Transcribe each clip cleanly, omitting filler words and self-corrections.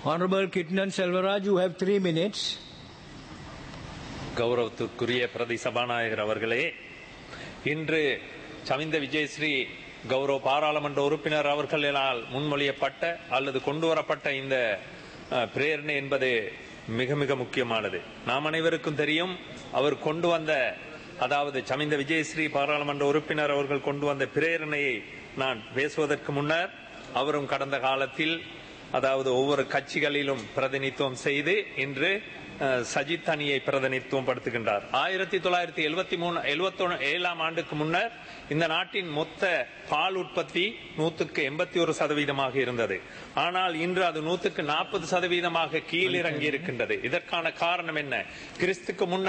Honorable Kitnan Selvaraj, you have 3 minutes. கௌரவத்திற்குரிய பிரதி சபாநாயகர் அவர்களே, இன்று சமிந்த விஜயஸ்ரீ கௌரவ பாராளுமன்ற உறுப்பினர் அவர்களால் முன்மொழியப்பட்ட அல்லது கொண்டுவரப்பட்ட இந்த பிரேரணை என்பது மிக மிக முக்கியமானது. நாம் அனைவருக்கும் தெரியும், அவர் கொண்டு வந்த, அதாவது சமிந்த விஜயஸ்ரீ பாராளுமன்ற உறுப்பினர் அவர்கள் கொண்டு வந்த பிரேரணையை நான் பேசுவதற்கு முன்னர், அவரும் கடந்த காலத்தில் அதாவது ஒவ்வொரு கட்சிகளிலும் பிரதிநிதித்துவம் செய்து இன்று சஜித் அணியை பிரதிநிதித்துவம் படுத்துகின்றார். 1977 ஆண்டுக்கு முன்னர் இந்த நாட்டின் மொத்த பால் உற்பத்தி 181% இருந்தது. ஆனால் இன்று அது 140% கீழிறங்கி இருக்கின்றது. இதற்கான காரணம் என்ன? கிறிஸ்துக்கு முன்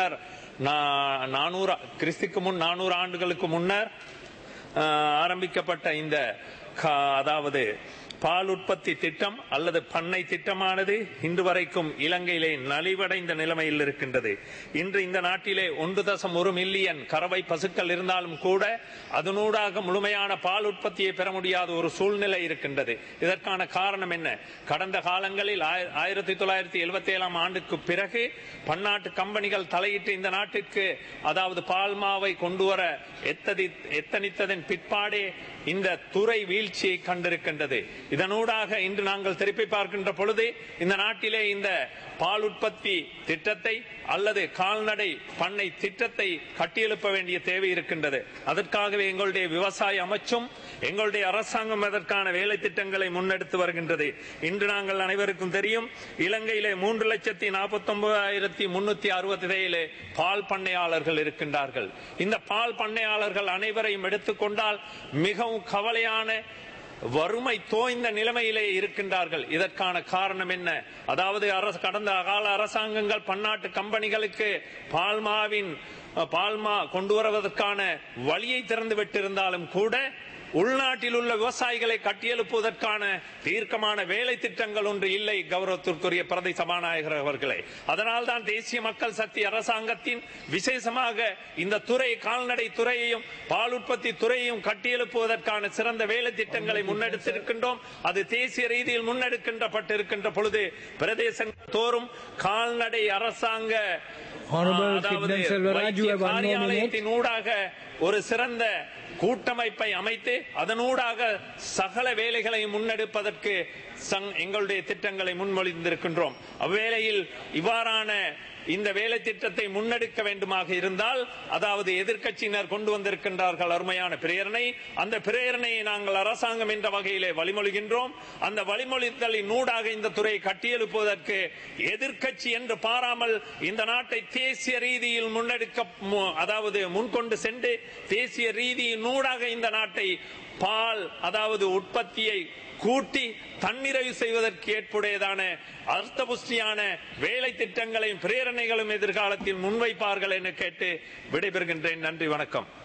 400 ஆண்டுகளுக்கு முன்னர் ஆரம்பிக்கப்பட்ட இந்த அதாவது பால் உற்பத்தி திட்டம் அல்லது பண்ணை திட்டமானது இன்று வரைக்கும் இலங்கையிலே நலிவடைந்த நிலைமையில் இருக்கின்றது. இன்று இந்த நாட்டிலே 1.1 மில்லியன் கறவை பசுக்கள் இருந்தாலும் கூட அதனூடாக முழுமையான பால் உற்பத்தியை பெற முடியாத ஒரு சூழ்நிலை இருக்கின்றது. இதற்கான காரணம் என்ன? கடந்த காலங்களில் 1977 ஆண்டுக்கு பிறகு பன்னாட்டு கம்பெனிகள் தலையிட்டு இந்த நாட்டிற்கு அதாவது பால்மாவை கொண்டுவர எத்தனித்ததன் பிற்பாடே இந்த துறை வீழ்ச்சியை கண்டிருக்கின்றது. இதனூடாக இன்று நாங்கள் திருப்பி பார்க்கின்ற பொழுது இந்த நாட்டிலே இந்த பால் உற்பத்தி திட்டத்தை அல்லது கால்நடை பண்ணை திட்டத்தை கட்டியெழுப்ப வேண்டிய தேவை இருக்கின்றது. அதற்காகவே எங்களுடைய விவசாய அமைச்சும் எங்களுடைய அரசாங்கம் அதற்கான வேலை திட்டங்களை முன்னெடுத்து வருகின்றது. இன்று நாங்கள் அனைவருக்கும் தெரியும், இலங்கையிலே 3,49,367 பால் பண்ணையாளர்கள் இருக்கின்றார்கள். இந்த பால் பண்ணையாளர்கள் அனைவரையும் எடுத்துக்கொண்டால் மிகவும் கவலையான வறுமை தோய்ந்த நிலைமையிலே இருக்கின்றார்கள். இதற்கான காரணம் என்ன? அதாவது கடந்த கால அரசாங்கங்கள் பன்னாட்டு கம்பெனிகளுக்கு பால்மா கொண்டு வருவதற்கான வழியை திறந்து விட்டிருந்தாலும் கூட உள்நாட்டில் உள்ள விவசாயிகளை கட்டியெழுப்புவதற்கான தீர்க்கமான வேலை திட்டங்கள் ஒன்று இல்லை. கௌரவத்திற்குரிய பிரதி சபாநாயகர் அவர்களே, அதனால்தான் தேசிய மக்கள் சக்தி அரசாங்கத்தின் விசேஷமாக இந்த துறை, கால்நடை துறையையும் பால் உற்பத்தி துறையையும் கட்டியெழுப்புவதற்கான சிறந்த வேலை திட்டங்களை முன்னெடுத்திருக்கின்றோம். அது தேசிய ரீதியில் முன்னெடுக்கப்பட்டிருக்கின்ற பொழுது பிரதேசங்கள் தோறும் கால்நடை அரசாங்க காரியாலயத்தின் ஊடாக ஒரு சிறந்த கூட்டமைப்பை அமைத்து அதனூடாக சகல வேலைகளை முன்னெடுப்பதற்கு எங்களுடைய திட்டங்களை முன்மொழிந்திருக்கின்றோம். அவ்வேளையில் இவ்வாறான இந்த வேலை திட்டத்தை முன்னெடுக்க வேண்டுமாக இருந்தால், அதாவது எதிர்க்கட்சியினர் கொண்டு வந்திருக்கின்றார்கள் அருமையான பிரேரணை. அந்த பிரேரணையை நாங்கள் அரசாங்கம் என்ற வகையிலே வழிமொழிகின்றோம். அந்த வழிமொழித்தலின் ஊடாக இந்த துறையை கட்டியெழுப்புவதற்கு எதிர்க்கட்சி என்று பாராமல் இந்த நாட்டை தேசிய ரீதியில் அதாவது முன்கொண்டு சென்று தேசிய ரீதியின் ஊடாக இந்த நாட்டை பால் அதாவது உற்பத்தியை கூட்டி தன்னிறைவு செய்வதற்கு ஏற்புடையதான அர்த்தபுஷ்டியான வேலை திட்டங்களையும் பிரேரணைகளும் எதிர்காலத்தில் முன்வைப்பார்கள் என கேட்டு விடைபெறுகின்றேன். நன்றி, வணக்கம்.